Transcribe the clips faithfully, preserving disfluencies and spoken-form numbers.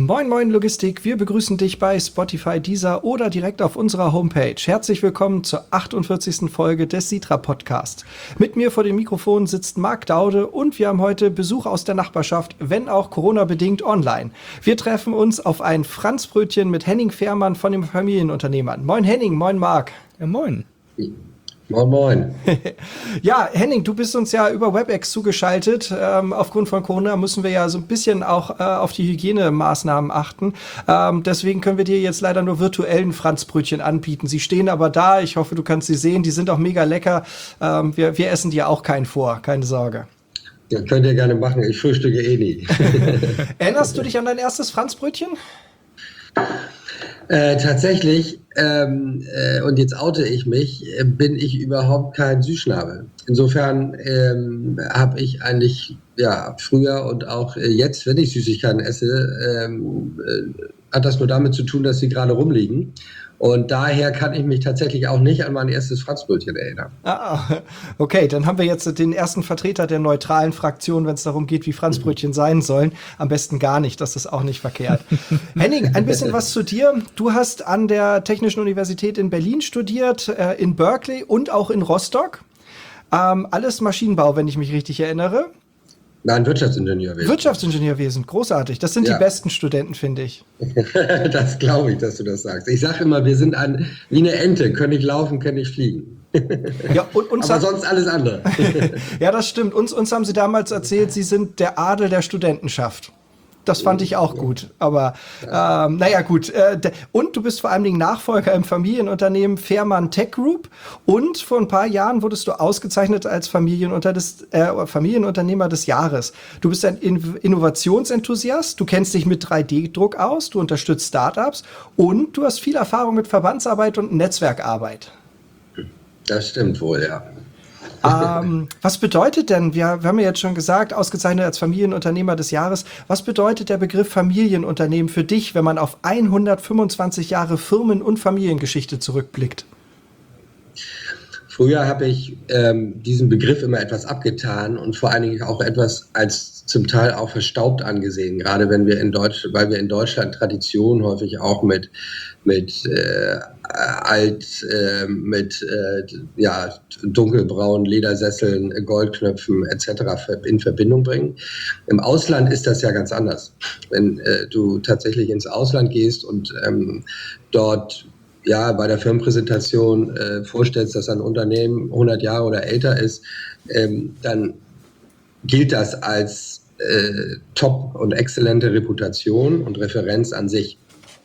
Moin Moin Logistik, wir begrüßen dich bei Spotify, Deezer oder direkt auf unserer Homepage. Herzlich willkommen zur achtundvierzigsten Folge des Sitra Podcast. Mit mir vor dem Mikrofon sitzt Marc Daude und wir haben heute Besuch aus der Nachbarschaft, wenn auch Corona-bedingt online. Wir treffen uns auf ein Franzbrötchen mit Henning Fehrmann von den Familienunternehmern. Moin Henning, moin Marc. Ja, moin. Moin, moin. Ja, Henning, du bist uns ja über WebEx zugeschaltet. Ähm, aufgrund von Corona müssen wir ja so ein bisschen auch äh, auf die Hygienemaßnahmen achten. Ähm, deswegen können wir dir jetzt leider nur virtuellen Franzbrötchen anbieten. Sie stehen aber da. Ich hoffe, du kannst sie sehen. Die sind auch mega lecker. Ähm, wir, wir essen dir auch keinen vor. Keine Sorge. Ja, könnt ihr gerne machen. Ich frühstücke eh nie. Erinnerst du dich an dein erstes Franzbrötchen? Äh, tatsächlich, ähm, äh, und jetzt oute ich mich, äh, bin ich überhaupt kein Süßschnabel. Insofern ähm, habe ich eigentlich ja früher und auch äh, jetzt, wenn ich Süßigkeiten esse, ähm, äh, hat das nur damit zu tun, dass sie gerade rumliegen. Und daher kann ich mich tatsächlich auch nicht an mein erstes Franzbrötchen erinnern. Ah, okay, dann haben wir jetzt den ersten Vertreter der neutralen Fraktion, wenn es darum geht, wie Franzbrötchen sein sollen. Am besten gar nicht, das ist auch nicht verkehrt. Henning, ein bisschen was zu dir. Du hast an der Technischen Universität in Berlin studiert, äh, in Berkeley und auch in Rostock. Ähm, alles Maschinenbau, wenn ich mich richtig erinnere. Nein, Wirtschaftsingenieurwesen. Wirtschaftsingenieurwesen, großartig. Das sind Ja. die besten Studenten, finde ich. Das glaube ich, dass du das sagst. Ich sage immer, wir sind ein, wie eine Ente, können nicht laufen, können nicht fliegen. Ja, und uns Aber hat, sonst alles andere. ja, das stimmt. Uns, uns haben sie damals erzählt, sie sind der Adel der Studentenschaft. Das fand ich auch gut. Aber ähm, naja, gut. Äh, und du bist vor allen Dingen Nachfolger im Familienunternehmen Fehrmann Tech Group. Und vor ein paar Jahren wurdest du ausgezeichnet als Familienunter des, äh, Familienunternehmer des Jahres. Du bist ein In- Innovationsenthusiast. Du kennst dich mit drei D Druck aus. Du unterstützt Startups. Und du hast viel Erfahrung mit Verbandsarbeit und Netzwerkarbeit. Das stimmt wohl, ja. ähm, was bedeutet denn, wir, wir haben ja jetzt schon gesagt, ausgezeichnet als Familienunternehmer des Jahres, was bedeutet der Begriff Familienunternehmen für dich, wenn man auf hundertfünfundzwanzig Jahre Firmen- und Familiengeschichte zurückblickt? Früher habe ich ähm, diesen Begriff immer etwas abgetan und vor allen Dingen auch etwas als zum Teil auch verstaubt angesehen, gerade wenn wir in Deutsch, weil wir in Deutschland Tradition häufig auch mit mit äh, alt, äh, mit äh, ja, dunkelbraunen Ledersesseln, Goldknöpfen et cetera in Verbindung bringen. Im Ausland ist das ja ganz anders. Wenn äh, du tatsächlich ins Ausland gehst und ähm, dort ja bei der Firmenpräsentation äh, vorstellst, dass ein Unternehmen hundert Jahre oder älter ist, ähm, dann gilt das als äh, top und exzellente Reputation und Referenz an sich.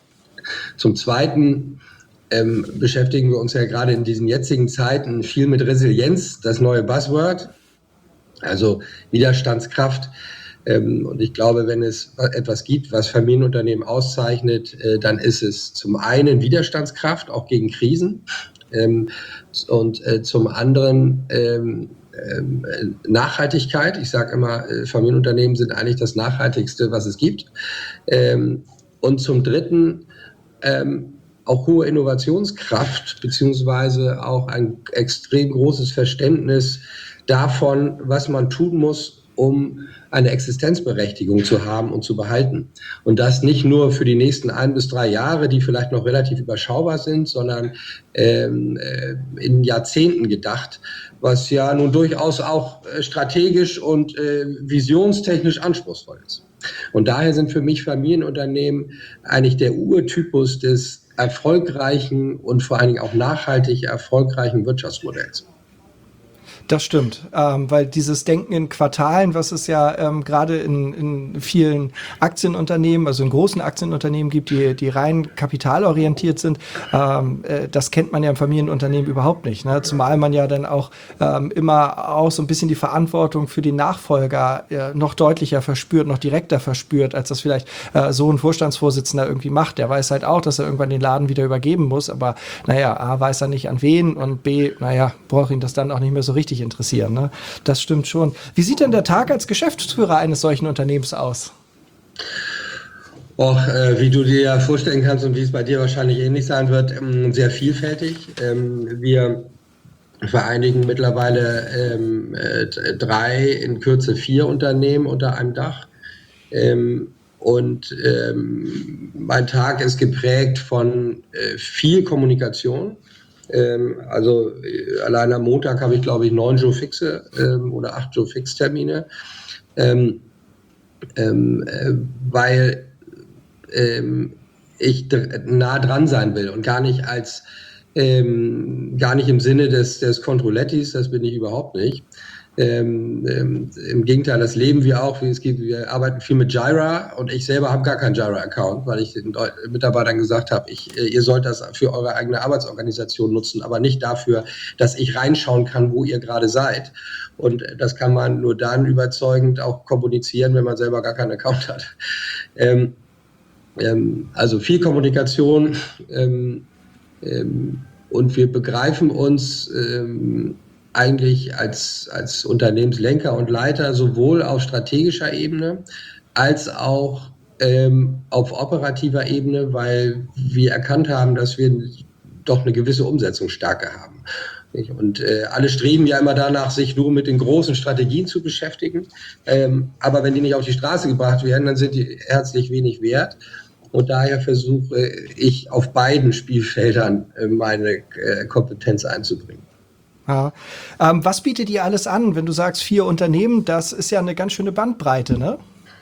Zum Zweiten ähm, beschäftigen wir uns ja gerade in diesen jetzigen Zeiten viel mit Resilienz, das neue Buzzword, also Widerstandskraft. Ähm, und ich glaube, wenn es etwas gibt, was Familienunternehmen auszeichnet, äh, dann ist es zum einen Widerstandskraft, auch gegen Krisen, ähm, und äh, zum anderen ähm, ähm, Nachhaltigkeit. Ich sage immer, äh, Familienunternehmen sind eigentlich das Nachhaltigste, was es gibt. Ähm, und zum Dritten ähm, auch hohe Innovationskraft, beziehungsweise auch ein extrem großes Verständnis davon, was man tun muss, um eine Existenzberechtigung zu haben und zu behalten. Und das nicht nur für die nächsten ein bis drei Jahre, die vielleicht noch relativ überschaubar sind, sondern ähm, äh, in Jahrzehnten gedacht, was ja nun durchaus auch äh, strategisch und äh, visionstechnisch anspruchsvoll ist. Und daher sind für mich Familienunternehmen eigentlich der Urtypus des erfolgreichen und vor allen Dingen auch nachhaltig erfolgreichen Wirtschaftsmodells. Das stimmt, ähm, weil dieses Denken in Quartalen, was es ja ähm, gerade in, in vielen Aktienunternehmen, also in großen Aktienunternehmen gibt, die, die rein kapitalorientiert sind, ähm, äh, das kennt man ja im Familienunternehmen überhaupt nicht. Ne? Zumal man ja dann auch ähm, immer auch so ein bisschen die Verantwortung für die Nachfolger äh, noch deutlicher verspürt, noch direkter verspürt, als das vielleicht äh, so ein Vorstandsvorsitzender irgendwie macht. Der weiß halt auch, dass er irgendwann den Laden wieder übergeben muss, aber naja, A, weiß er nicht an wen und B, naja, braucht ihn das dann auch nicht mehr so richtig interessieren. Ne? Das stimmt schon. Wie sieht denn der Tag als Geschäftsführer eines solchen Unternehmens aus? Och, äh, wie du dir ja vorstellen kannst und wie es bei dir wahrscheinlich ähnlich sein wird, ähm, sehr vielfältig. Ähm, wir vereinigen mittlerweile ähm, äh, drei, in Kürze vier Unternehmen unter einem Dach. Ähm, und ähm, mein Tag ist geprägt von äh, viel Kommunikation. Ähm, also äh, allein am Montag habe ich, glaube ich, neun Joe Fixe ähm, oder acht Joe Fix Termine, ähm, ähm, äh, weil ähm, ich dr- nah dran sein will und gar nicht als ähm, gar nicht im Sinne des, des Controlettis, das bin ich überhaupt nicht. Ähm, ähm, Im Gegenteil, das leben wir auch. Es gibt, wir arbeiten viel mit Jira und ich selber habe gar keinen Jira-Account, weil ich den Mitarbeitern gesagt habe, ich, ihr sollt das für eure eigene Arbeitsorganisation nutzen, aber nicht dafür, dass ich reinschauen kann, wo ihr gerade seid. Und das kann man nur dann überzeugend auch kommunizieren, wenn man selber gar keinen Account hat. Ähm, ähm, also viel Kommunikation ähm, ähm, und wir begreifen uns ähm, eigentlich als, als Unternehmenslenker und Leiter sowohl auf strategischer Ebene als auch ähm, auf operativer Ebene, weil wir erkannt haben, dass wir doch eine gewisse Umsetzungsstärke haben. Und äh, alle streben ja immer danach, sich nur mit den großen Strategien zu beschäftigen. Ähm, aber wenn die nicht auf die Straße gebracht werden, dann sind die herzlich wenig wert. Und daher versuche ich auf beiden Spielfeldern äh, meine äh, Kompetenz einzubringen. Ja. Ähm, was bietet ihr alles an, wenn du sagst vier Unternehmen? Das ist ja eine ganz schöne Bandbreite, ne?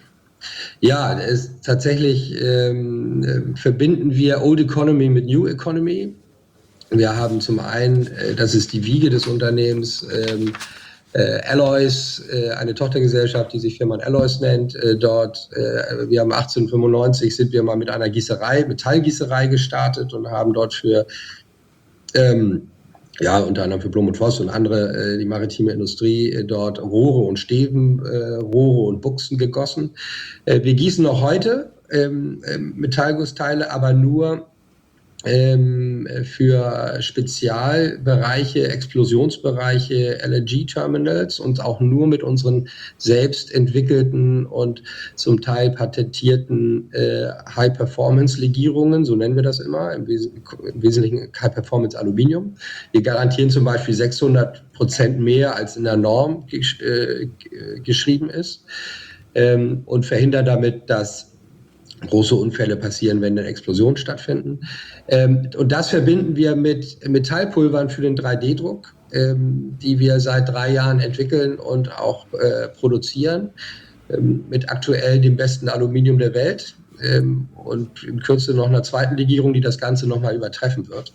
Ja, es, tatsächlich ähm, äh, verbinden wir Old Economy mit New Economy. Wir haben zum einen, äh, das ist die Wiege des Unternehmens, ähm, äh, Alloys, äh, eine Tochtergesellschaft, die sich Firman Alloys nennt. Äh, dort, äh, wir haben achtzehnhundertfünfundneunzig sind wir mal mit einer Gießerei, Metallgießerei gestartet und haben dort für ähm, ja, unter anderem für Blom und Voss und andere, äh, die maritime Industrie, äh, dort Rohre und Stäben, äh, Rohre und Buchsen gegossen. Äh, wir gießen noch heute ähm, äh, Metallgussteile, aber nur ähm, für Spezialbereiche, Explosionsbereiche, L N G-Terminals und auch nur mit unseren selbst entwickelten und zum Teil patentierten äh, High-Performance-Legierungen, so nennen wir das immer, im, Wes im Wesentlichen High-Performance-Aluminium. Wir garantieren zum Beispiel sechshundert Prozent mehr, als in der Norm gesch äh, geschrieben ist, ähm, und verhindern damit, dass große Unfälle passieren, wenn dann Explosionen stattfinden. Ähm, und das verbinden wir mit Metallpulvern für den drei D Druck, ähm, die wir seit drei Jahren entwickeln und auch äh, produzieren, ähm, mit aktuell dem besten Aluminium der Welt, ähm, und in Kürze noch einer zweiten Legierung, die das Ganze nochmal übertreffen wird.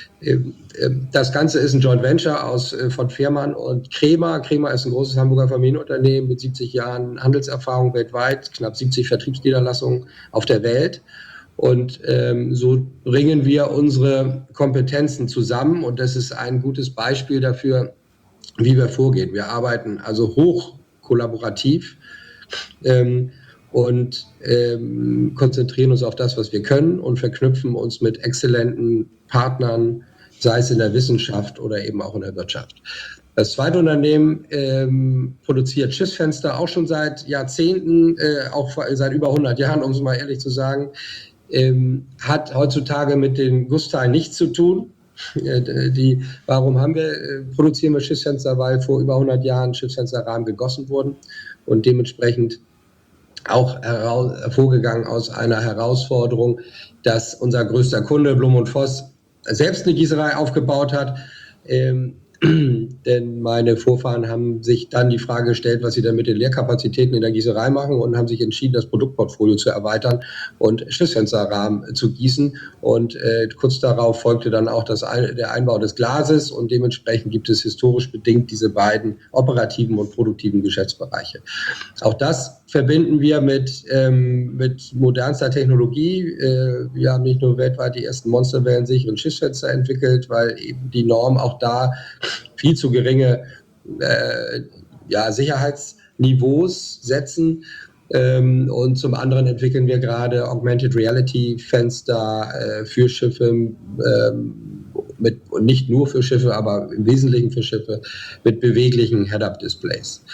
Das Ganze ist ein Joint Venture aus, von Firman und Kremer. Kremer ist ein großes Hamburger Familienunternehmen mit siebzig Jahren Handelserfahrung weltweit, knapp siebzig Vertriebsniederlassungen auf der Welt. Und ähm, so bringen wir unsere Kompetenzen zusammen und das ist ein gutes Beispiel dafür, wie wir vorgehen. Wir arbeiten also hoch kollaborativ ähm, und ähm, konzentrieren uns auf das, was wir können und verknüpfen uns mit exzellenten Partnern, sei es in der Wissenschaft oder eben auch in der Wirtschaft. Das zweite Unternehmen ähm, produziert Schiffsfenster auch schon seit Jahrzehnten, äh, auch seit über hundert Jahren, um es mal ehrlich zu sagen, ähm, hat heutzutage mit den Gussteilen nichts zu tun. Äh, die, warum haben wir, äh, produzieren wir Schiffsfenster? Weil vor über hundert Jahren Schiffsfensterrahmen gegossen wurden und dementsprechend auch hervorgegangen aus einer Herausforderung, dass unser größter Kunde Blom und Voss selbst eine Gießerei aufgebaut hat. Ähm, denn meine Vorfahren haben sich dann die Frage gestellt, was sie dann mit den Leerkapazitäten in der Gießerei machen und haben sich entschieden, das Produktportfolio zu erweitern und Schiffsfensterrahmen zu gießen. Und äh, kurz darauf folgte dann auch das, der Einbau des Glases und dementsprechend gibt es historisch bedingt diese beiden operativen und produktiven Geschäftsbereiche. Auch das verbinden wir mit, ähm, mit modernster Technologie. Äh, wir haben nicht nur weltweit die ersten monsterwellensicheren Schiffsfenster entwickelt, weil eben die Norm auch da viel zu geringe äh, ja, Sicherheitsniveaus setzen. Ähm, und zum anderen entwickeln wir gerade Augmented Reality Fenster äh, für Schiffe, ähm, mit, und nicht nur für Schiffe, aber im Wesentlichen für Schiffe mit beweglichen Head-Up-Displays.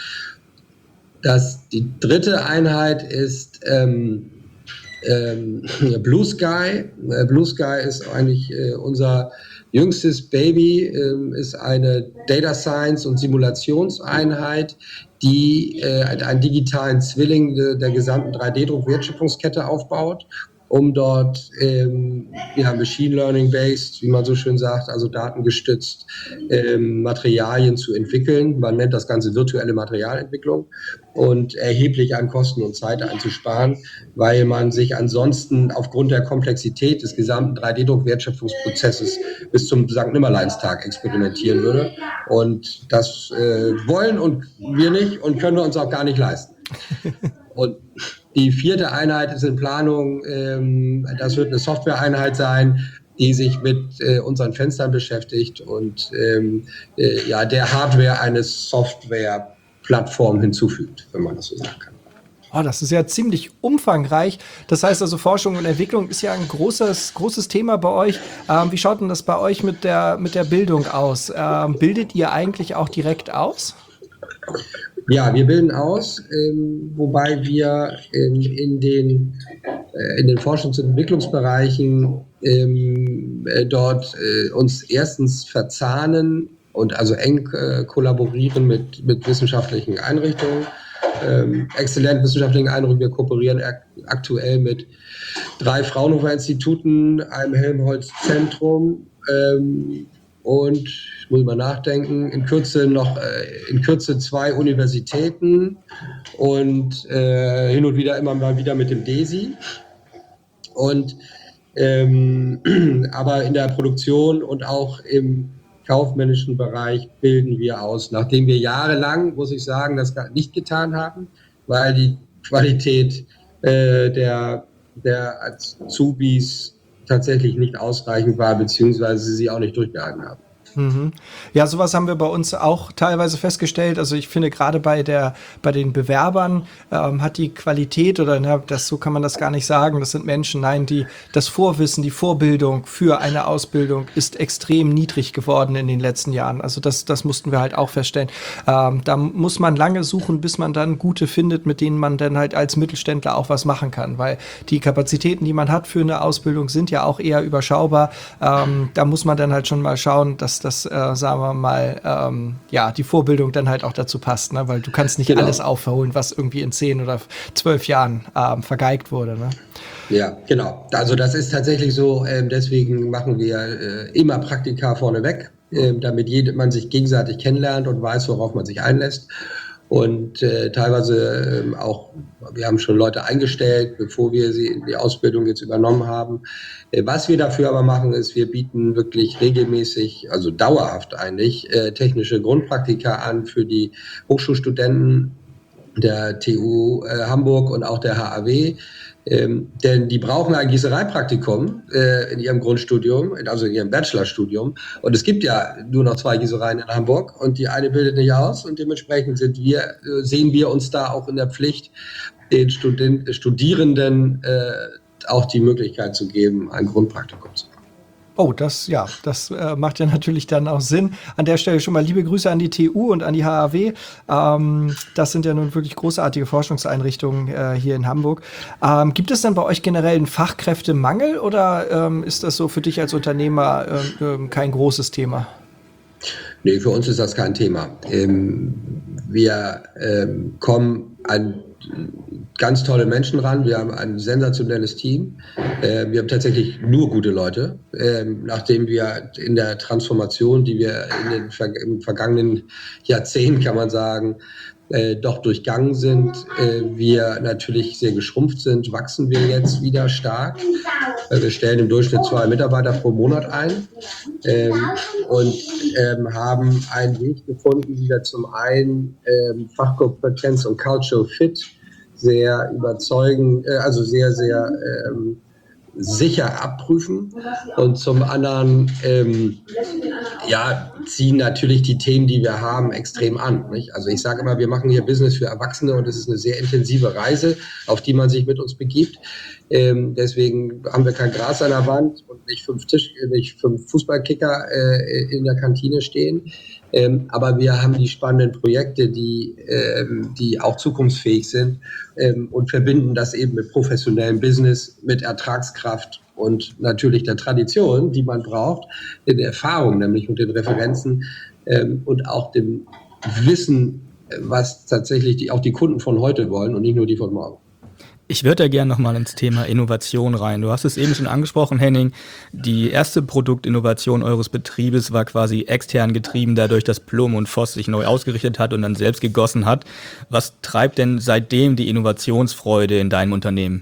Das, die dritte Einheit ist ähm, ähm, Blue Sky. Äh, Blue Sky ist eigentlich äh, unser jüngstes Baby, äh, ist eine Data Science und Simulationseinheit, die äh, einen digitalen Zwilling de, der gesamten drei D-Druck-Wertschöpfungskette aufbaut, um dort ähm, ja, Machine Learning-based, wie man so schön sagt, also datengestützt ähm, Materialien zu entwickeln. Man nennt das Ganze virtuelle Materialentwicklung und erheblich an Kosten und Zeit einzusparen, weil man sich ansonsten aufgrund der Komplexität des gesamten drei D-Druck-Wertschöpfungsprozesses bis zum Sankt Nimmerleinstag experimentieren würde. Und das äh, wollen und wir nicht und können wir uns auch gar nicht leisten. Und die vierte Einheit ist in Planung. Ähm, das wird eine Software-Einheit sein, die sich mit äh, unseren Fenstern beschäftigt und ähm, äh, ja, der Hardware eine Software-Plattform hinzufügt, wenn man das so sagen kann. Oh, das ist ja ziemlich umfangreich. Das heißt also, Forschung und Entwicklung ist ja ein großes, großes Thema bei euch. Ähm, wie schaut denn das bei euch mit der, mit der Bildung aus? Ähm, bildet ihr eigentlich auch direkt aus? Ja, wir bilden aus, ähm, wobei wir ähm, in, den, äh, in den Forschungs- und Entwicklungsbereichen ähm, äh, dort äh, uns erstens verzahnen und also eng äh, kollaborieren mit, mit wissenschaftlichen Einrichtungen, ähm, exzellent wissenschaftlichen Einrichtungen. Wir kooperieren ak- aktuell mit drei Fraunhofer-Instituten, einem Helmholtz-Zentrum, ähm, und ich muss mal nachdenken, in Kürze noch äh, in Kürze zwei Universitäten und äh, hin und wieder immer mal wieder mit dem DESI. Und ähm, aber in der Produktion und auch im kaufmännischen Bereich bilden wir aus, nachdem wir jahrelang, muss ich sagen, das nicht getan haben, weil die Qualität äh, der, der Azubis tatsächlich nicht ausreichend war, beziehungsweise sie auch nicht durchgehalten haben. Mhm. Ja, sowas haben wir bei uns auch teilweise festgestellt. Also ich finde gerade bei der bei den Bewerbern ähm, hat die Qualität oder na, das so kann man das gar nicht sagen. Das sind Menschen, nein, die das Vorwissen, die Vorbildung für eine Ausbildung ist extrem niedrig geworden in den letzten Jahren. Also das das mussten wir halt auch feststellen. Ähm, da muss man lange suchen, bis man dann gute findet, mit denen man dann halt als Mittelständler auch was machen kann, weil die Kapazitäten, die man hat für eine Ausbildung, sind ja auch eher überschaubar. Ähm, da muss man dann halt schon mal schauen, dass dass, äh, sagen wir mal, ähm, ja, die Vorbildung dann halt auch dazu passt, ne? Weil du kannst nicht genau. alles aufholen, was irgendwie in zehn oder zwölf Jahren ähm, vergeigt wurde, ne? Ja, genau. Also das ist tatsächlich so, ähm, deswegen machen wir äh, immer Praktika vorneweg, äh, damit jede, man sich gegenseitig kennenlernt und weiß, worauf man sich einlässt. Und äh, teilweise äh, auch, wir haben schon Leute eingestellt, bevor wir sie die Ausbildung jetzt übernommen haben. Äh, was wir dafür aber machen, ist, wir bieten wirklich regelmäßig, also dauerhaft eigentlich, äh, technische Grundpraktika an für die Hochschulstudenten der T U äh, Hamburg und auch der H A W. Ähm, denn die brauchen ein Gießereipraktikum äh, in ihrem Grundstudium, also in ihrem Bachelorstudium. Und es gibt ja nur noch zwei Gießereien in Hamburg und die eine bildet nicht aus. Und dementsprechend sind wir, äh, sehen wir uns da auch in der Pflicht, den Student, Studierenden äh, auch die Möglichkeit zu geben, ein Grundpraktikum zu machen. Oh, das, ja, das äh, macht ja natürlich dann auch Sinn. An der Stelle schon mal liebe Grüße an die T U und an die H A W. Ähm, das sind ja nun wirklich großartige Forschungseinrichtungen äh, hier in Hamburg. Ähm, gibt es dann bei euch generell einen Fachkräftemangel oder ähm, ist das so für dich als Unternehmer äh, kein großes Thema? Nee, für uns ist das kein Thema. Ähm, wir ähm, kommen an ganz tolle Menschen ran. Wir haben ein sensationelles Team. Äh, wir haben tatsächlich nur gute Leute. Ähm, nachdem wir in der Transformation, die wir in den ver- im vergangenen Jahrzehnt, kann man sagen, äh, doch durchgangen sind, äh, wir natürlich sehr geschrumpft sind, wachsen wir jetzt wieder stark. Äh, wir stellen im Durchschnitt zwei Mitarbeiter pro Monat ein ähm, und ähm, haben einen Weg gefunden, wie wir zum einen ähm, Fachkompetenz und Cultural Fit sehr überzeugend, äh, also sehr, sehr ähm, sicher abprüfen und zum anderen ähm, ja, ziehen natürlich die Themen, die wir haben, extrem an. Nicht? Also ich sage immer, wir machen hier Business für Erwachsene und es ist eine sehr intensive Reise, auf die man sich mit uns begibt. Ähm, deswegen haben wir kein Gras an der Wand und nicht fünf, Tisch, nicht fünf Fußballkicker äh, in der Kantine stehen. Ähm, aber wir haben die spannenden Projekte, die, ähm, die auch zukunftsfähig sind ähm, und verbinden das eben mit professionellem Business, mit Ertragskraft und natürlich der Tradition, die man braucht, in der Erfahrung nämlich und den Referenzen ähm, und auch dem Wissen was tatsächlich die, auch die Kunden von heute wollen und nicht nur die von morgen. Ich würde da gerne nochmal ins Thema Innovation rein. Du hast es eben schon angesprochen, Henning. Die erste Produktinnovation eures Betriebes war quasi extern getrieben, dadurch, dass Plum und Voss sich neu ausgerichtet hat und dann selbst gegossen hat. Was treibt denn seitdem die Innovationsfreude in deinem Unternehmen?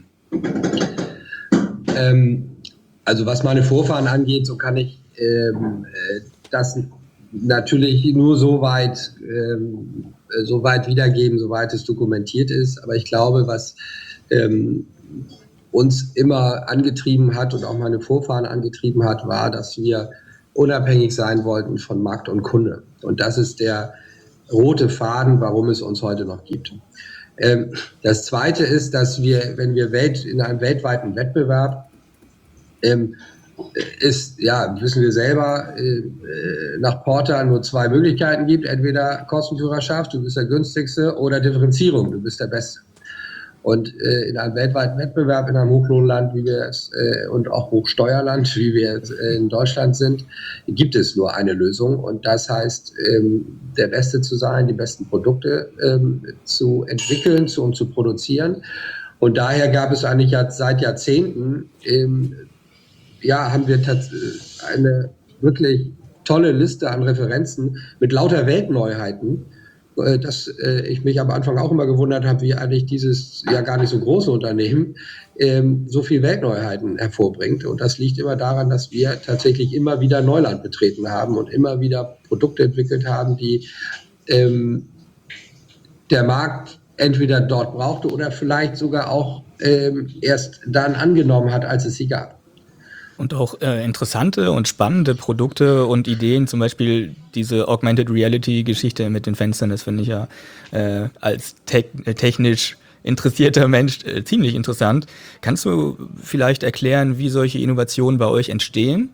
Ähm, also was meine Vorfahren angeht, so kann ich ähm, das natürlich nur so weit, ähm, so weit wiedergeben, soweit es dokumentiert ist. Aber ich glaube, was Ähm, uns immer angetrieben hat und auch meine Vorfahren angetrieben hat, war, dass wir unabhängig sein wollten von Markt und Kunde. Und das ist der rote Faden, warum es uns heute noch gibt. Ähm, das Zweite ist, dass wir, wenn wir Welt, in einem weltweiten Wettbewerb ähm, ist, ja, wissen wir selber, äh, nach Porter nur zwei Möglichkeiten gibt. Entweder Kostenführerschaft, du bist der günstigste, oder Differenzierung, du bist der Beste. Und äh, in einem weltweiten Wettbewerb, in einem Hochlohnland wie wir es äh, und auch Hochsteuerland, wie wir es äh, in Deutschland sind, gibt es nur eine Lösung. Und das heißt, ähm, der Beste zu sein, die besten Produkte ähm, zu entwickeln zu, und zu produzieren. Und daher gab es eigentlich ja seit Jahrzehnten, ähm, ja, haben wir eine wirklich tolle Liste an Referenzen mit lauter Weltneuheiten, dass äh, ich mich am Anfang auch immer gewundert habe, wie eigentlich dieses ja gar nicht so große Unternehmen ähm, so viel Weltneuheiten hervorbringt. Und das liegt immer daran, dass wir tatsächlich immer wieder Neuland betreten haben und immer wieder Produkte entwickelt haben, die ähm, der Markt entweder dort brauchte oder vielleicht sogar auch ähm, erst dann angenommen hat, als es sie gab. Und auch äh, interessante und spannende Produkte und Ideen, zum Beispiel diese Augmented Reality-Geschichte mit den Fenstern, das finde ich ja äh, als te- technisch interessierter Mensch äh, ziemlich interessant. Kannst du vielleicht erklären, wie solche Innovationen bei euch entstehen?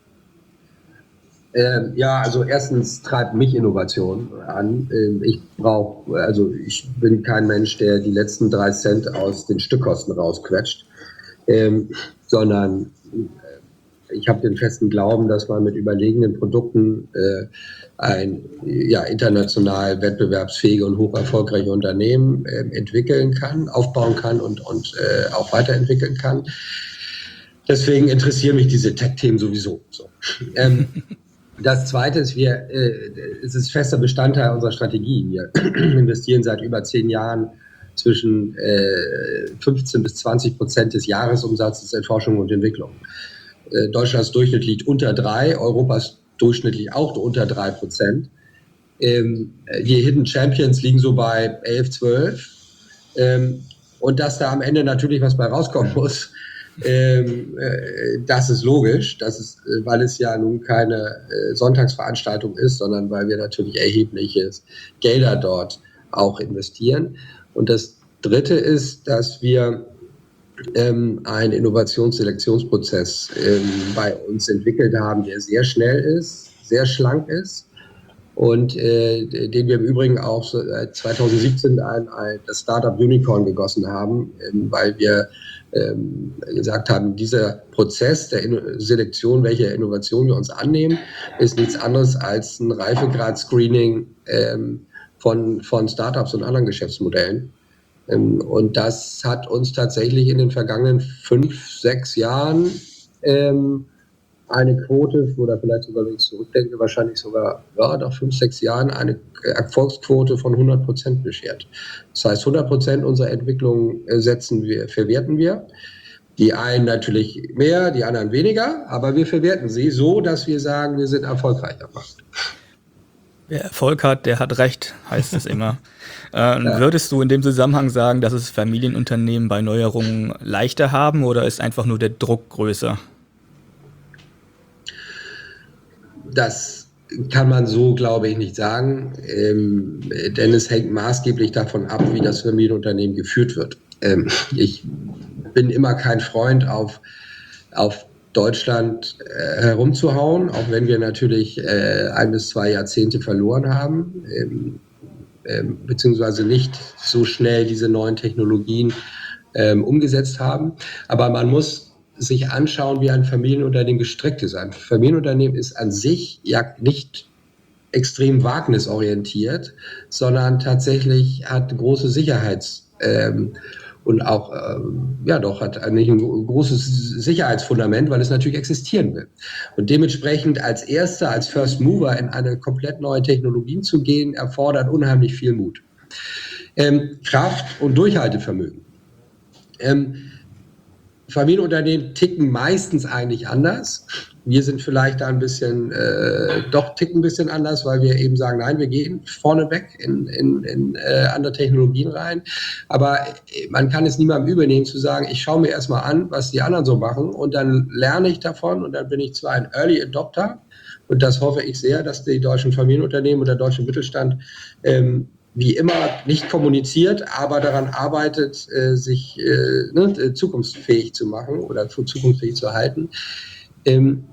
Ähm, ja, also erstens treibt mich Innovation an. Ähm, ich brauche, also ich bin kein Mensch, der die letzten drei Cent aus den Stückkosten rausquetscht, ähm, sondern ich habe den festen Glauben, dass man mit überlegenen Produkten äh, ein ja, international wettbewerbsfähige und hoch erfolgreiche Unternehmen äh, entwickeln kann, aufbauen kann und, und äh, auch weiterentwickeln kann. Deswegen interessieren mich diese Tech-Themen sowieso. So. Ähm, das Zweite ist, wir, äh, es ist fester Bestandteil unserer Strategie. Wir investieren seit über zehn Jahren zwischen äh, fünfzehn bis zwanzig Prozent des Jahresumsatzes in Forschung und Entwicklung. Deutschlands Durchschnitt liegt unter drei, Europas Durchschnitt liegt auch unter drei Prozent. Ähm, die Hidden Champions liegen so bei elf, zwölf. Ähm, und dass da am Ende natürlich was bei rauskommen muss, ähm, äh, das ist logisch, das ist, weil es ja nun keine äh, Sonntagsveranstaltung ist, sondern weil wir natürlich erhebliches Gelder dort auch investieren. Und das Dritte ist, dass wir Ähm, einen Innovationsselektionsprozess ähm, bei uns entwickelt haben, der sehr schnell ist, sehr schlank ist und äh, den wir im Übrigen auch seit zwanzig siebzehn ein, ein, das Startup Unicorn gegossen haben, ähm, weil wir ähm, gesagt haben, dieser Prozess der Inno- Selektion, welche Innovation wir uns annehmen, ist nichts anderes als ein Reifegrad-Screening ähm, von, von Startups und anderen Geschäftsmodellen. Und das hat uns tatsächlich in den vergangenen fünf, sechs Jahren ähm, eine Quote, oder vielleicht sogar, wenn ich zurückdenke, wahrscheinlich sogar ja, nach fünf, sechs Jahren eine Erfolgsquote von hundert Prozent beschert. Das heißt, hundert Prozent unserer Entwicklung setzen wir, verwerten wir. Die einen natürlich mehr, die anderen weniger, aber wir verwerten sie so, dass wir sagen, wir sind erfolgreich am Markt. Wer Erfolg hat, der hat Recht, heißt es immer. äh, ja. Würdest du in dem Zusammenhang sagen, dass es Familienunternehmen bei Neuerungen leichter haben oder ist einfach nur der Druck größer? Das kann man so, glaube ich, nicht sagen, ähm, denn es hängt maßgeblich davon ab, wie das Familienunternehmen geführt wird. Ähm, ich bin immer kein Freund auf, auf Deutschland äh, herumzuhauen, auch wenn wir natürlich äh, ein bis zwei Jahrzehnte verloren haben, ähm, ähm, beziehungsweise nicht so schnell diese neuen Technologien ähm, umgesetzt haben. Aber man muss sich anschauen, wie ein Familienunternehmen gestrickt ist. Ein Familienunternehmen ist an sich ja nicht extrem wagnisorientiert, sondern tatsächlich hat große Sicherheits- ähm, und auch, ähm, ja doch, hat eigentlich ein großes Sicherheitsfundament, weil es natürlich existieren will. Und dementsprechend als Erster, als First Mover in eine komplett neue Technologie zu gehen, erfordert unheimlich viel Mut. Ähm, Kraft und Durchhaltevermögen. Ähm, Familienunternehmen ticken meistens eigentlich anders. Wir sind vielleicht da ein bisschen, äh, doch ticken ein bisschen anders, weil wir eben sagen, nein, wir gehen vorneweg in, in, in äh, andere Technologien rein. Aber man kann es niemandem übernehmen zu sagen, ich schaue mir erstmal an, was die anderen so machen und dann lerne ich davon und dann bin ich zwar ein Early Adopter und das hoffe ich sehr, dass die deutschen Familienunternehmen und der deutsche Mittelstand ähm, wie immer nicht kommuniziert, aber daran arbeitet, äh, sich äh, ne, zukunftsfähig zu machen oder zukunftsfähig zu halten. Ähm,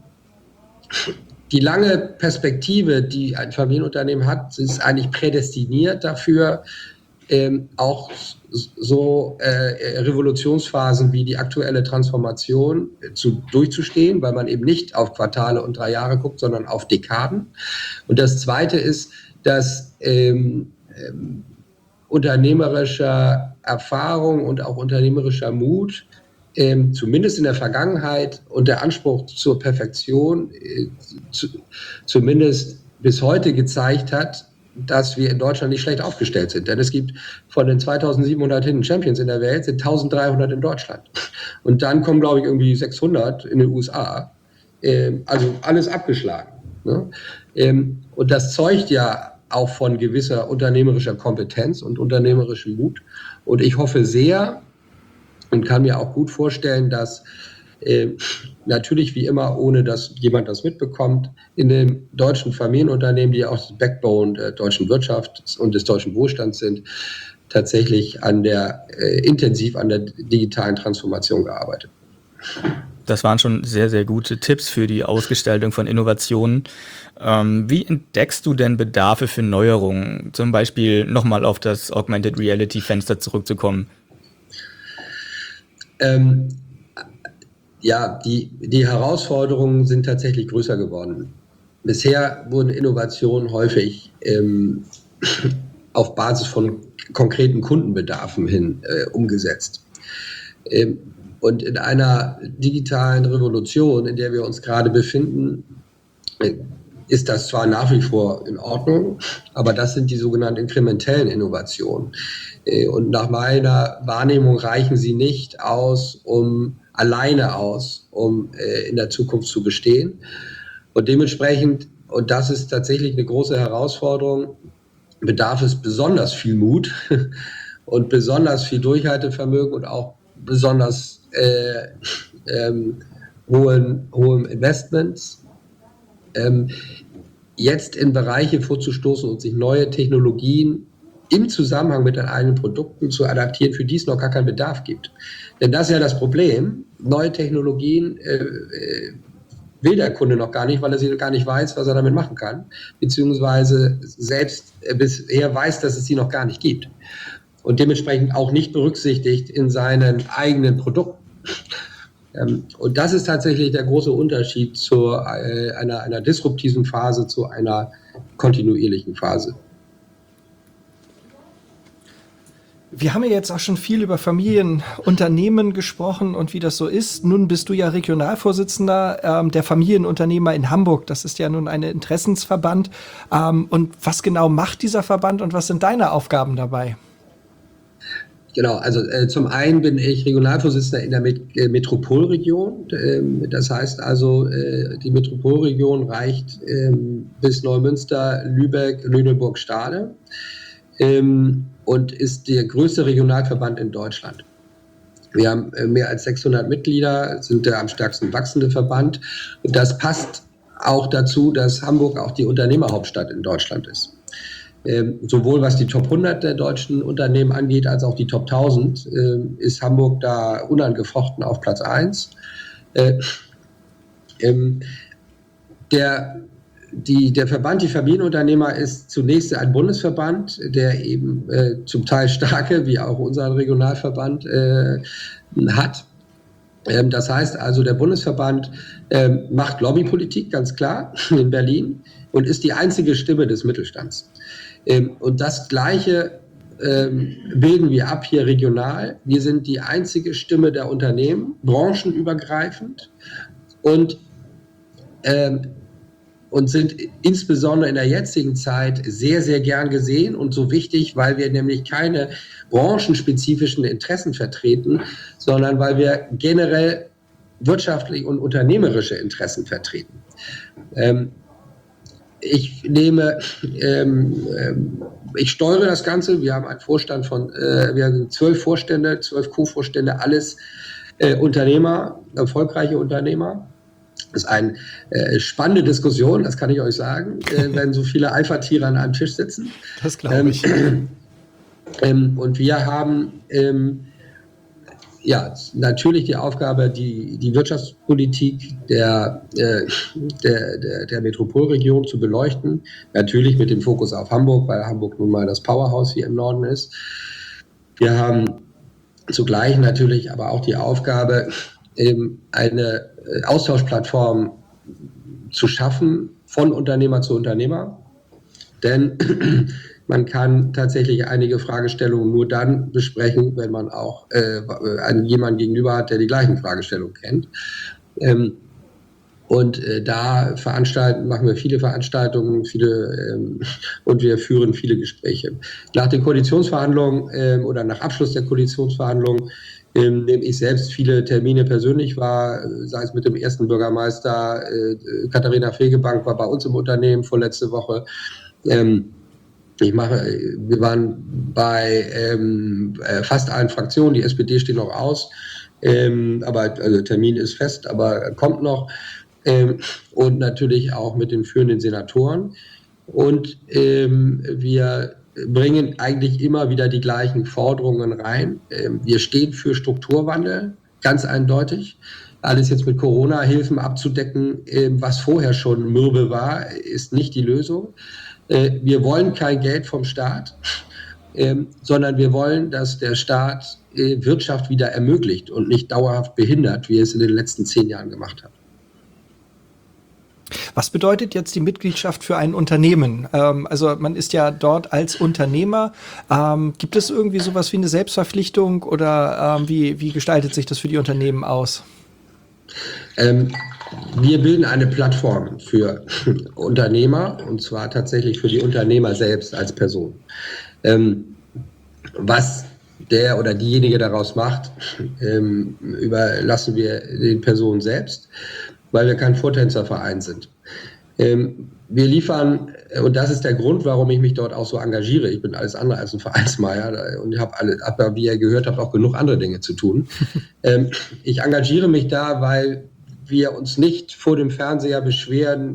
die lange Perspektive, die ein Familienunternehmen hat, ist eigentlich prädestiniert dafür, ähm, auch so äh, Revolutionsphasen wie die aktuelle Transformation zu, durchzustehen, weil man eben nicht auf Quartale und drei Jahre guckt, sondern auf Dekaden. Und das Zweite ist, dass ähm, ähm, unternehmerischer Erfahrung und auch unternehmerischer Mut, ähm, zumindest in der Vergangenheit und der Anspruch zur Perfektion, äh, zu, zumindest bis heute gezeigt hat, dass wir in Deutschland nicht schlecht aufgestellt sind. Denn es gibt von den zweitausendsiebenhundert Hidden Champions in der Welt, sind eintausenddreihundert in Deutschland. Und dann kommen, glaube ich, irgendwie sechshundert in den U S A. Ähm, also alles abgeschlagen. Ne? Ähm, und das zeugt ja auch von gewisser unternehmerischer Kompetenz und unternehmerischem Mut. Und ich hoffe sehr und kann mir auch gut vorstellen, dass äh, natürlich wie immer, ohne dass jemand das mitbekommt, in den deutschen Familienunternehmen, die auch das Backbone der deutschen Wirtschaft und des deutschen Wohlstands sind, tatsächlich an der, äh, intensiv an der digitalen Transformation gearbeitet. Das waren schon sehr, sehr gute Tipps für die Ausgestaltung von Innovationen. Ähm, wie entdeckst du denn Bedarfe für Neuerungen? Zum Beispiel nochmal auf das Augmented Reality Fenster zurückzukommen. Ähm, ja, die, die Herausforderungen sind tatsächlich größer geworden. Bisher wurden Innovationen häufig ähm, auf Basis von konkreten Kundenbedarfen hin äh, umgesetzt. Ähm, Und in einer digitalen Revolution, in der wir uns gerade befinden, ist das zwar nach wie vor in Ordnung, aber das sind die sogenannten inkrementellen Innovationen. Und nach meiner Wahrnehmung reichen sie nicht aus, um alleine aus, um in der Zukunft zu bestehen. Und dementsprechend, und das ist tatsächlich eine große Herausforderung, bedarf es besonders viel Mut und besonders viel Durchhaltevermögen und auch besonders Äh, ähm, hohen, hohen Investments, ähm, jetzt in Bereiche vorzustoßen und sich neue Technologien im Zusammenhang mit den eigenen Produkten zu adaptieren, für die es noch gar keinen Bedarf gibt. Denn das ist ja das Problem. Neue Technologien äh, will der Kunde noch gar nicht, weil er sie gar nicht weiß, was er damit machen kann, beziehungsweise selbst äh, bisher weiß, dass es sie noch gar nicht gibt. Und dementsprechend auch nicht berücksichtigt in seinen eigenen Produkten. Ähm, und das ist tatsächlich der große Unterschied zu äh, einer, einer disruptiven Phase, zu einer kontinuierlichen Phase. Wir haben ja jetzt auch schon viel über Familienunternehmen gesprochen und wie das so ist. Nun bist du ja Regionalvorsitzender ähm, der Familienunternehmer in Hamburg. Das ist ja nun ein Interessensverband. Ähm, und was genau macht dieser Verband und was sind deine Aufgaben dabei? Genau, also äh, zum einen bin ich Regionalvorsitzender in der Met äh, Metropolregion. Ähm, das heißt also, äh, die Metropolregion reicht ähm, bis Neumünster, Lübeck, Lüneburg, Stade ähm, und ist der größte Regionalverband in Deutschland. Wir haben äh, mehr als sechshundert Mitglieder, sind der am stärksten wachsende Verband. Und das passt auch dazu, dass Hamburg auch die Unternehmerhauptstadt in Deutschland ist. Ähm, sowohl was die Top hundert der deutschen Unternehmen angeht, als auch die Top tausend, äh, ist Hamburg da unangefochten auf Platz eins. Äh, ähm, der, die, der Verband, die Familienunternehmer, ist zunächst ein Bundesverband, der eben äh, zum Teil starke, wie auch unser Regionalverband, äh, hat. Ähm, das heißt also, der Bundesverband äh, macht Lobbypolitik, ganz klar, in Berlin. und ist die einzige Stimme des Mittelstands. Ähm, und das Gleiche ähm, bilden wir ab hier regional. Wir sind die einzige Stimme der Unternehmen, branchenübergreifend und ähm, und sind insbesondere in der jetzigen Zeit sehr, sehr gern gesehen und so wichtig, weil wir nämlich keine branchenspezifischen Interessen vertreten, sondern weil wir generell wirtschaftliche und unternehmerische Interessen vertreten. Ähm, ich nehme, ähm, ähm, ich steuere das Ganze. Wir haben einen Vorstand von, äh, wir haben zwölf Vorstände, zwölf Co-Vorstände, alles äh, Unternehmer, erfolgreiche Unternehmer. Das ist eine äh, spannende Diskussion, das kann ich euch sagen, äh, wenn so viele Alpha-Tiere an einem Tisch sitzen. Das glaube ich. Ähm, ähm, und wir haben ähm, ja natürlich die Aufgabe, die, die Wirtschaftspolitik der, äh, der, der, der Metropolregion zu beleuchten. Natürlich mit dem Fokus auf Hamburg, weil Hamburg nun mal das Powerhouse hier im Norden ist. Wir haben zugleich natürlich aber auch die Aufgabe, eben eine Austauschplattform zu schaffen von Unternehmer zu Unternehmer. Denn man kann tatsächlich einige Fragestellungen nur dann besprechen, wenn man auch äh, einen, jemanden gegenüber hat, der die gleichen Fragestellungen kennt. Ähm, und äh, da veranstalten, machen wir viele Veranstaltungen viele, ähm, und wir führen viele Gespräche. Nach den Koalitionsverhandlungen ähm, oder nach Abschluss der Koalitionsverhandlungen Ähm, nehme ich selbst viele Termine persönlich wahr, sei es mit dem ersten Bürgermeister, äh, Katharina Fegebank war bei uns im Unternehmen vorletzte Woche. Ähm, ich mache, wir waren bei ähm, fast allen Fraktionen, die S P D steht noch aus, ähm, aber also Termin ist fest, aber kommt noch. Ähm, und natürlich auch mit den führenden Senatoren. Und ähm, wir bringen eigentlich immer wieder die gleichen Forderungen rein. Wir stehen für Strukturwandel, ganz eindeutig. Alles jetzt mit Corona-Hilfen abzudecken, was vorher schon mürbe war, ist nicht die Lösung. Wir wollen kein Geld vom Staat, sondern wir wollen, dass der Staat Wirtschaft wieder ermöglicht und nicht dauerhaft behindert, wie er es in den letzten zehn Jahren gemacht hat. Was bedeutet jetzt die Mitgliedschaft für ein Unternehmen? Ähm, also man ist ja dort als Unternehmer. Ähm, gibt es irgendwie sowas wie eine Selbstverpflichtung oder ähm, wie, wie gestaltet sich das für die Unternehmen aus? Ähm, wir bilden eine Plattform für Unternehmer und zwar tatsächlich für die Unternehmer selbst als Person. Ähm, was der oder diejenige daraus macht, ähm, überlassen wir den Personen selbst, weil wir kein Vortänzerverein sind. Ähm, wir liefern, und das ist der Grund, warum ich mich dort auch so engagiere. Ich bin alles andere als ein Vereinsmeier und ich habe, alle, aber wie ihr gehört habt, auch genug andere Dinge zu tun. ähm, ich engagiere mich da, weil wir uns nicht vor dem Fernseher beschweren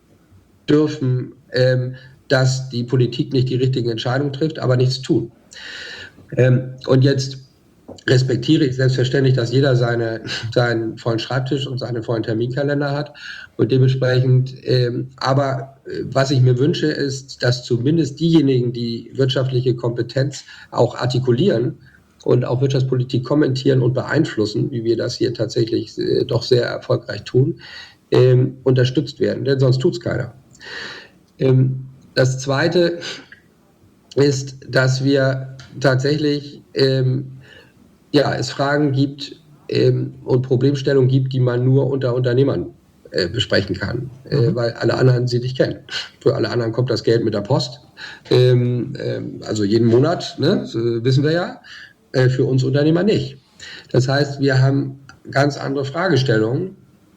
dürfen, ähm, dass die Politik nicht die richtigen Entscheidungen trifft, aber nichts tun. Ähm, und jetzt respektiere ich selbstverständlich, dass jeder seine, seinen vollen Schreibtisch und seinen vollen Terminkalender hat und dementsprechend, ähm, aber äh, was ich mir wünsche, ist, dass zumindest diejenigen, die wirtschaftliche Kompetenz auch artikulieren und auch Wirtschaftspolitik kommentieren und beeinflussen, wie wir das hier tatsächlich äh, doch sehr erfolgreich tun, ähm, unterstützt werden, denn sonst tut es keiner. Ähm, das Zweite ist, dass wir tatsächlich ähm, ja, es Fragen gibt ähm, und Problemstellungen gibt, die man nur unter Unternehmern äh, besprechen kann, äh, mhm. weil alle anderen sie nicht kennen. Für alle anderen kommt das Geld mit der Post, ähm, ähm, also jeden Monat, ne, so wissen wir ja, äh, für uns Unternehmer nicht. Das heißt, wir haben ganz andere Fragestellungen,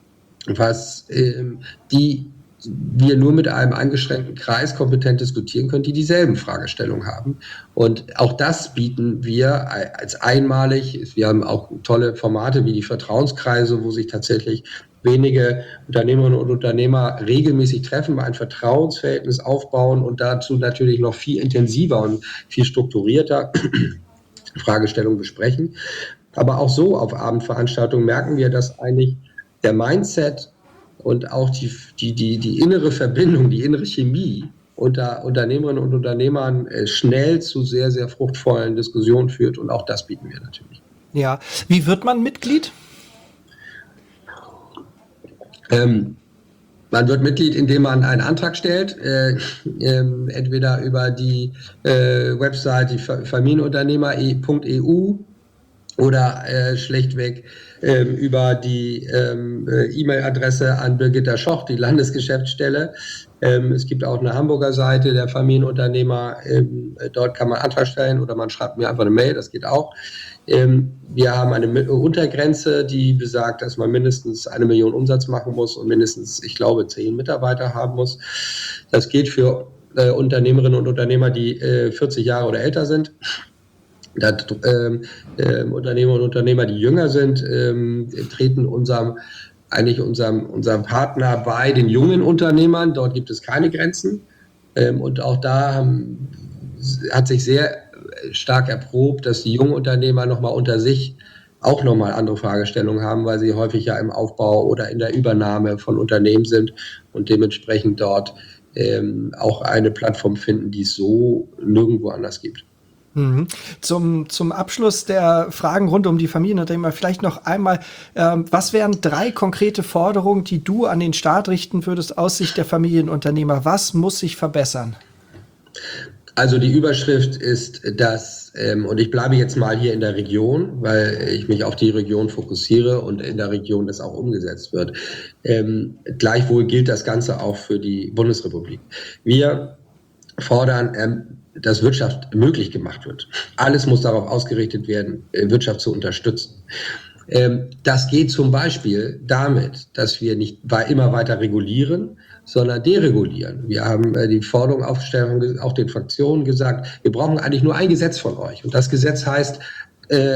was ähm, die wir nur mit einem eingeschränkten Kreis kompetent diskutieren können, die dieselben Fragestellungen haben. Und auch das bieten wir als einmalig. Wir haben auch tolle Formate wie die Vertrauenskreise, wo sich tatsächlich wenige Unternehmerinnen und Unternehmer regelmäßig treffen, ein Vertrauensverhältnis aufbauen und dazu natürlich noch viel intensiver und viel strukturierter Fragestellungen besprechen. Aber auch so auf Abendveranstaltungen merken wir, dass eigentlich der Mindset und auch die, die, die, die innere Verbindung, die innere Chemie unter Unternehmerinnen und Unternehmern äh, schnell zu sehr, sehr fruchtvollen Diskussionen führt. Und auch das bieten wir natürlich. Ja, wie wird man Mitglied? Ähm, Man wird Mitglied, indem man einen Antrag stellt, äh, äh, entweder über die äh, Website die Familienunternehmer punkt e u oder äh, schlechtweg äh, über die ähm, äh, E-Mail-Adresse an Birgitta Schoch, die Landesgeschäftsstelle. Ähm, es gibt auch eine Hamburger Seite der Familienunternehmer. Ähm, dort kann man Antrag stellen oder man schreibt mir einfach eine Mail, das geht auch. Ähm, wir haben eine Untergrenze, die besagt, dass man mindestens eine Million Umsatz machen muss und mindestens, ich glaube, zehn Mitarbeiter haben muss. Das geht für äh, Unternehmerinnen und Unternehmer, die äh, vierzig Jahre oder älter sind. Das, ähm, äh, Unternehmer und Unternehmer, die jünger sind, ähm, treten unserem, eigentlich unserem, unserem Partner bei, den jungen Unternehmern. Dort gibt es keine Grenzen. Ähm, und auch da haben, hat sich sehr stark erprobt, dass die jungen Unternehmer nochmal unter sich auch nochmal andere Fragestellungen haben, weil sie häufig ja im Aufbau oder in der Übernahme von Unternehmen sind und dementsprechend dort ähm, auch eine Plattform finden, die es so nirgendwo anders gibt. Mhm. Zum, zum Abschluss der Fragen rund um die Familienunternehmer vielleicht noch einmal, ähm, was wären drei konkrete Forderungen, die du an den Staat richten würdest aus Sicht der Familienunternehmer? Was muss sich verbessern? Also die Überschrift ist, dass, ähm, und ich bleibe jetzt mal hier in der Region, weil ich mich auf die Region fokussiere und in der Region das auch umgesetzt wird. Ähm, gleichwohl gilt das Ganze auch für die Bundesrepublik. Wir fordern, ähm, dass Wirtschaft möglich gemacht wird. Alles muss darauf ausgerichtet werden, Wirtschaft zu unterstützen. Ähm, das geht zum Beispiel damit, dass wir nicht immer weiter regulieren, sondern deregulieren. Wir haben äh, die Forderung aufgestellt, auch den Fraktionen gesagt, wir brauchen eigentlich nur ein Gesetz von euch. Und das Gesetz heißt äh,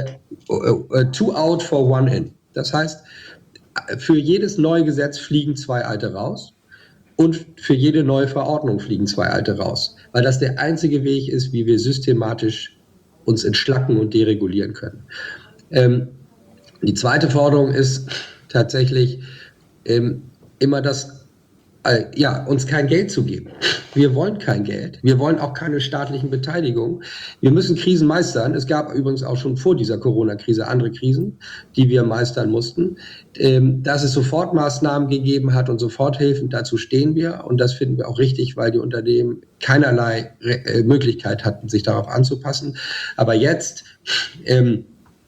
two out for one in. Das heißt, für jedes neue Gesetz fliegen zwei alte raus. Und für jede neue Verordnung fliegen zwei alte raus, weil das der einzige Weg ist, wie wir systematisch uns entschlacken und deregulieren können. Ähm, die zweite Forderung ist tatsächlich ähm, immer das, äh, ja, uns kein Geld zu geben. Wir wollen kein Geld. Wir wollen auch keine staatlichen Beteiligungen. Wir müssen Krisen meistern. Es gab übrigens auch schon vor dieser Corona-Krise andere Krisen, die wir meistern mussten. Ähm, dass es Sofortmaßnahmen gegeben hat und Soforthilfen, dazu stehen wir. Und das finden wir auch richtig, weil die Unternehmen keinerlei Re- äh, Möglichkeit hatten, sich darauf anzupassen. Aber jetzt ähm,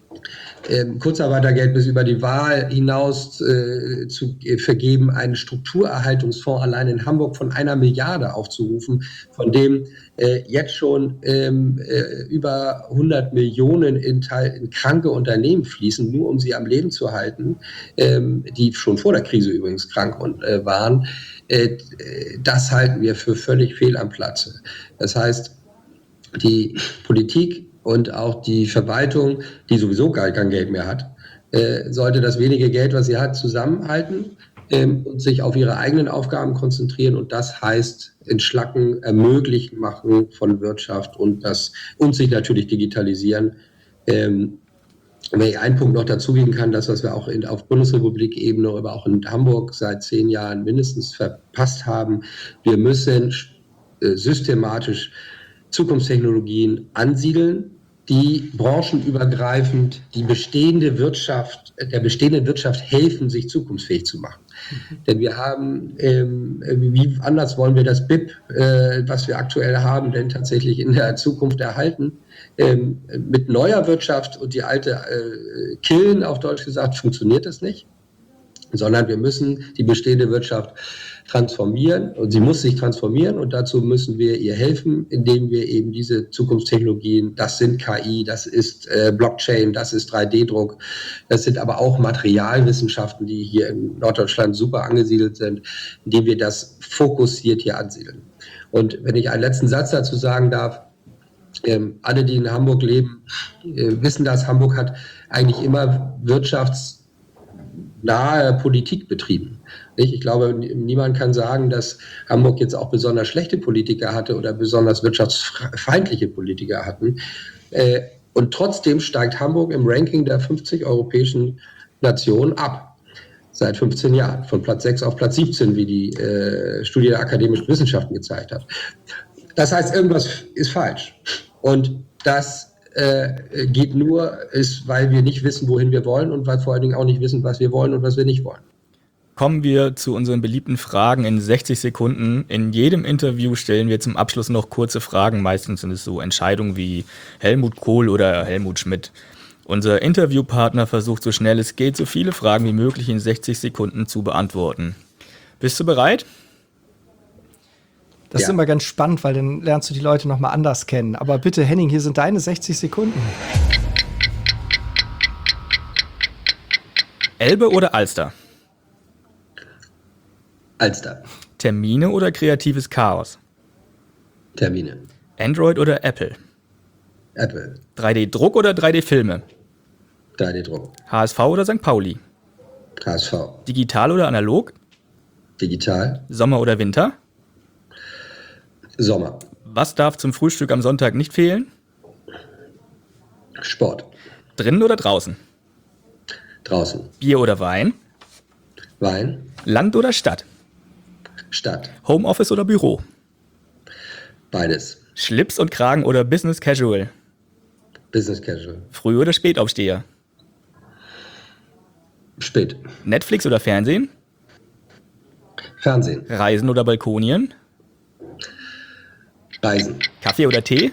Ähm, Kurzarbeitergeld bis über die Wahl hinaus äh, zu äh, vergeben, einen Strukturerhaltungsfonds allein in Hamburg von einer Milliarde aufzurufen, von dem äh, jetzt schon ähm, äh, über hundert Millionen in, Teil, in kranke Unternehmen fließen, nur um sie am Leben zu halten, ähm, die schon vor der Krise übrigens krank und, äh, waren. Äh, das halten wir für völlig fehl am Platze. Das heißt, die Politik und auch die Verwaltung, die sowieso gar kein Geld mehr hat, äh, sollte das wenige Geld, was sie hat, zusammenhalten ähm, und sich auf ihre eigenen Aufgaben konzentrieren. Und das heißt entschlacken, ermöglichen machen von Wirtschaft und, das, und sich natürlich digitalisieren. Ähm, wenn ich einen Punkt noch dazugeben kann, das, was wir auch in, auf Bundesrepublik-Ebene, aber auch in Hamburg seit zehn Jahren mindestens verpasst haben, wir müssen äh, systematisch Zukunftstechnologien ansiedeln, die branchenübergreifend die bestehende Wirtschaft, der bestehenden Wirtschaft helfen, sich zukunftsfähig zu machen. Mhm. Denn wir haben, ähm, wie anders wollen wir das B I P, äh, was wir aktuell haben, denn tatsächlich in der Zukunft erhalten? Ähm, mit neuer Wirtschaft und die alte äh, killen, auf Deutsch gesagt, funktioniert das nicht, sondern wir müssen die bestehende Wirtschaft transformieren und sie muss sich transformieren und dazu müssen wir ihr helfen, indem wir eben diese Zukunftstechnologien, das sind K I, das ist äh, Blockchain, das ist drei D Druck, das sind aber auch Materialwissenschaften, die hier in Norddeutschland super angesiedelt sind, indem wir das fokussiert hier ansiedeln. Und wenn ich einen letzten Satz dazu sagen darf, ähm, alle, die in Hamburg leben, äh, wissen, dass Hamburg hat eigentlich immer wirtschaftsnahe Politik betrieben. Ich glaube, niemand kann sagen, dass Hamburg jetzt auch besonders schlechte Politiker hatte oder besonders wirtschaftsfeindliche Politiker hatten. Und trotzdem steigt Hamburg im Ranking der fünfzig europäischen Nationen ab. Seit fünfzehn Jahren. Von Platz sechs auf Platz siebzehn, wie die äh, Studie der akademischen Wissenschaften gezeigt hat. Das heißt, irgendwas ist falsch. Und das äh, geht nur, ist, weil wir nicht wissen, wohin wir wollen und weil vor allen Dingen auch nicht wissen, was wir wollen und was wir nicht wollen. kommen wir zu unseren beliebten Fragen in sechzig Sekunden. In jedem Interview stellen wir zum Abschluss noch kurze Fragen. Meistens sind es so Entscheidungen wie Helmut Kohl oder Helmut Schmidt. Unser Interviewpartner versucht so schnell es geht, so viele Fragen wie möglich in sechzig Sekunden zu beantworten. Bist du bereit? Das Ja. ist immer ganz spannend, weil dann lernst du die Leute nochmal anders kennen. Aber bitte, Henning, hier sind deine sechzig Sekunden. Elbe oder Alster? Alster. Termine oder kreatives Chaos? Termine. Android oder Apple? Apple. drei D-Druck oder drei D-Filme? drei D-Druck. H S V oder Sankt Pauli? H S V. Digital oder analog? Digital. Sommer oder Winter? Sommer. Was darf zum Frühstück am Sonntag nicht fehlen? Sport. Drinnen oder draußen? Draußen. Bier oder Wein? Wein. Land oder Stadt? Stadt. Homeoffice oder Büro? Beides. Schlips und Kragen oder Business Casual? Business Casual. Früh- oder Spätaufsteher? Spät. Netflix oder Fernsehen? Fernsehen. Reisen oder Balkonien? Reisen. Kaffee oder Tee?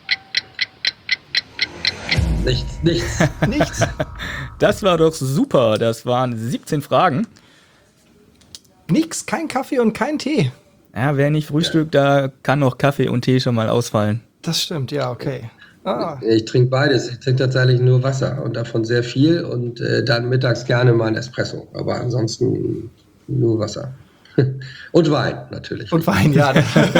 Nichts. Nichts. Nichts. Das war doch super. Das waren siebzehn Fragen. Nix, kein Kaffee und kein Tee. Ja, wer nicht frühstückt, da kann noch Kaffee und Tee schon mal ausfallen. Das stimmt, ja, okay. Ah, Ich trinke beides. Ich trinke tatsächlich nur Wasser und davon sehr viel und äh, dann mittags gerne mal ein Espresso. Aber ansonsten nur Wasser. Und Wein natürlich. und Wein, ja.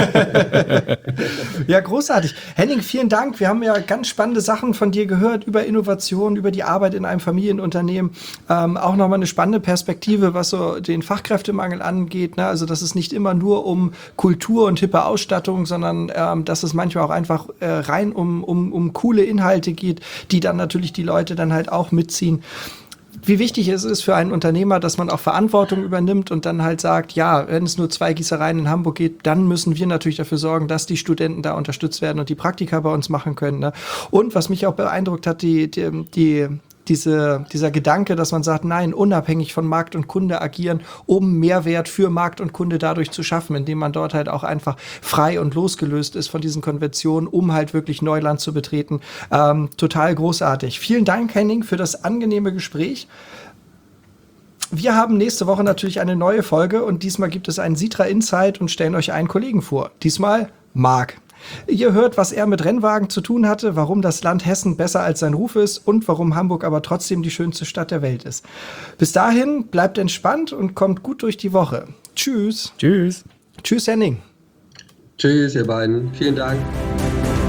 Ja, großartig. Henning, vielen Dank. Wir haben ja ganz spannende Sachen von dir gehört über Innovation, über die Arbeit in einem Familienunternehmen. Ähm, auch nochmal eine spannende Perspektive, was so den Fachkräftemangel angeht. Ne? Also, dass es nicht immer nur um Kultur und hippe Ausstattung, sondern ähm, dass es manchmal auch einfach äh, rein um, um, um coole Inhalte geht, die dann natürlich die Leute dann halt auch mitziehen. Wie wichtig es ist für einen Unternehmer, dass man auch Verantwortung übernimmt und dann halt sagt, ja, wenn es nur zwei Gießereien in Hamburg geht, dann müssen wir natürlich dafür sorgen, dass die Studenten da unterstützt werden und die Praktika bei uns machen können. Ne? Und was mich auch beeindruckt hat, die, die, die Diese, dieser Gedanke, dass man sagt, nein, unabhängig von Markt und Kunde agieren, um Mehrwert für Markt und Kunde dadurch zu schaffen, indem man dort halt auch einfach frei und losgelöst ist von diesen Konventionen, um halt wirklich Neuland zu betreten. Ähm, total großartig. Vielen Dank, Henning, für das angenehme Gespräch. Wir haben nächste Woche natürlich eine neue Folge und diesmal gibt es einen Sitra Insight und stellen euch einen Kollegen vor. Diesmal Marc. Ihr hört, was er mit Rennwagen zu tun hatte, warum das Land Hessen besser als sein Ruf ist und warum Hamburg aber trotzdem die schönste Stadt der Welt ist. Bis dahin, bleibt entspannt und kommt gut durch die Woche. Tschüss. Tschüss. Tschüss, Henning. Tschüss, ihr beiden. Vielen Dank.